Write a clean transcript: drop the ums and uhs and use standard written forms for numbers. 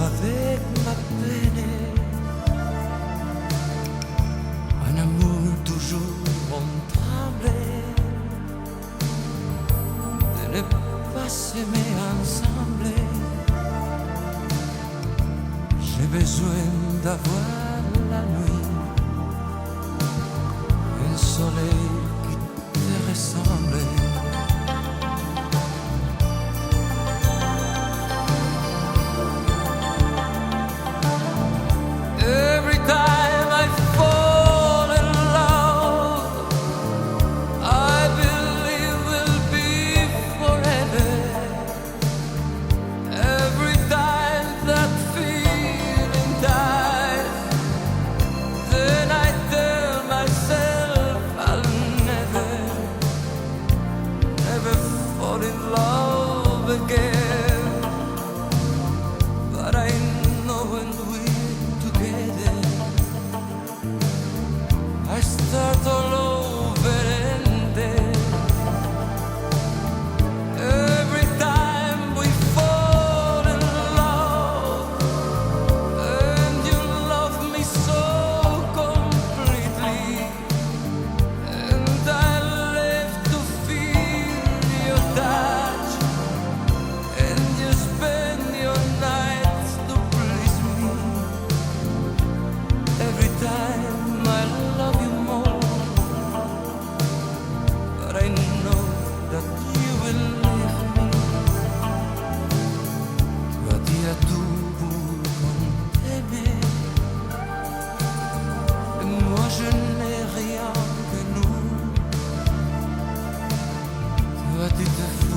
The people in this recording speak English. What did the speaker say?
avec ma peine. Un amour toujours en tremblait de ne pas s'aimer ensemble. J'ai besoin d'avoir la nuit, un soleil qui te ressemble. Every time I fall in love, I believe we'll be forever. Every time that feeling dies, then I tell myself I'll never, never fall in love again. But I know when we're together, I start all over and then every time we fall in love and you love me so completely, and I live to feel your touch, and you spend your nights to please me. Every time I love you more, but I know that you will leave me. Tu as dit à tout qu'on t'aimait, et moi je n'ai rien que nous. Tu as dit de